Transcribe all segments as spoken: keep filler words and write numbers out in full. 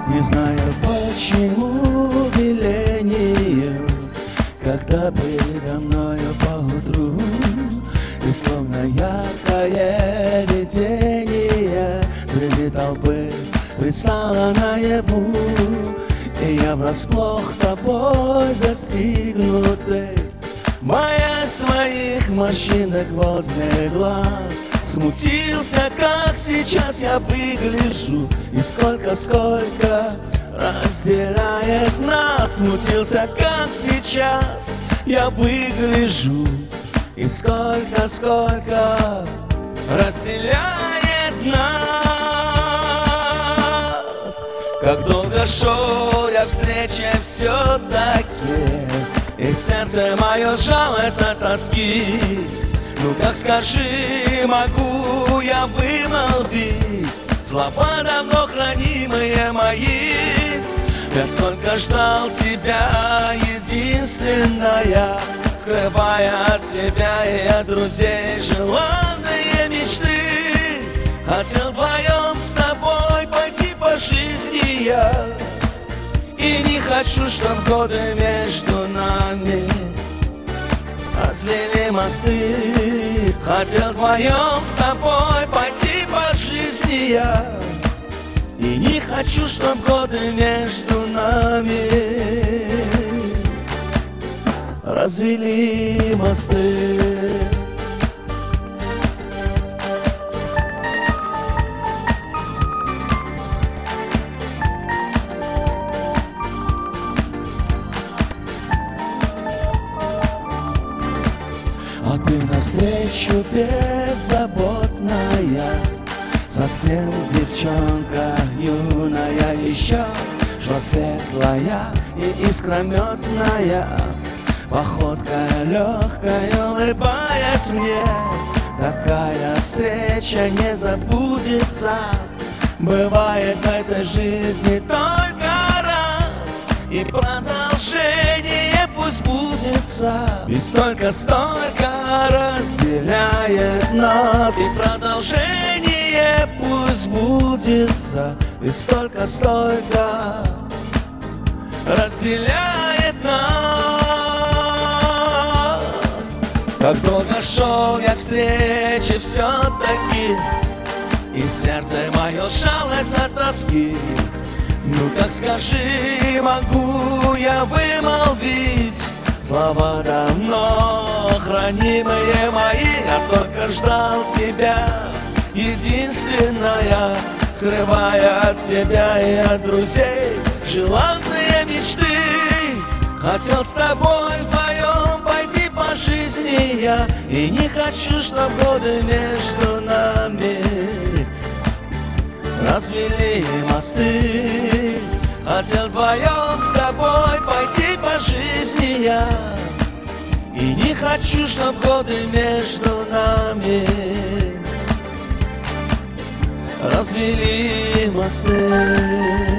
Не знаю, почему веление, когда передо мною поутру ты словно яркое видение среди толпы предстала наяву, и я врасплох тобой застигнутый, боясь своих морщинок возле глаз. Смутился, как сейчас я выгляжу, и сколько-сколько разделяет нас. Смутился, как сейчас я выгляжу, и сколько-сколько разделяет нас. Как долго шел я встрече все-таки, и сердце мое сжалось от тоски. Ну как скажи, могу я вымолвить слова давно хранимые мои? Я столько ждал тебя, единственная, скрывая от себя и от друзей желанные мечты. Хотел вдвоем с тобой пойти по жизни я, и не хочу, чтоб годы между нами развели мосты. Хотел вдвоем с тобой пойти по жизни я, и не хочу, чтоб годы между нами развели мосты. А ты навстречу беззаботная, совсем девчонка юная еще, шла светлая и искрометная, походка легкая, улыбаясь мне. Такая встреча не забудется, бывает в этой жизни только раз, и продолжение пусть будется. Ведь столько-столько разделяет нас, и продолжение пусть будется. Ведь столько-столько разделяет нас. Как долго шел я к встрече все-таки, и сердце мое сжалось от тоски. Ну как скажи, могу я вымолвить слова давно хранимые мои? Я столько ждал тебя, единственная, скрывая от себя и от друзей желанные мечты. Хотел с тобой вдвоем пойти по жизни я, и не хочу, чтоб годы между нами развели мосты. Хотел вдвоем с тобой пойти по жизни я, и не хочу, чтоб годы между нами развели мосты.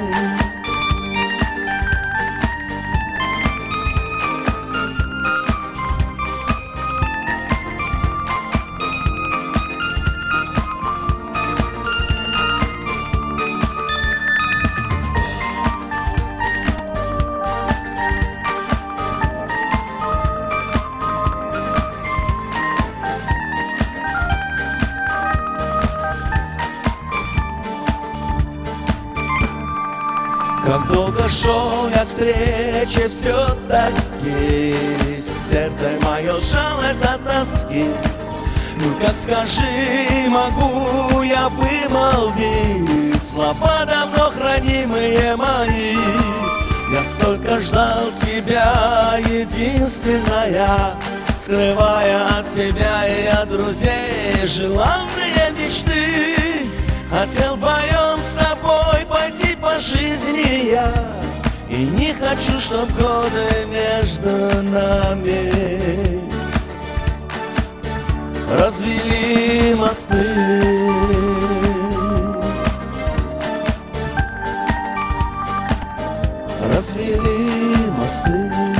Как долго шел я к встрече все-таки, сердце мое сжалось от тоски. Ну как скажи, могу я вымолвить слова давно хранимые мои? Я столько ждал тебя, единственная, скрывая от себя и от друзей желанные мечты. Хотел вдвоем с тобой пойти по жизни я, и не хочу, чтоб годы между нами развели мосты. Развели мосты.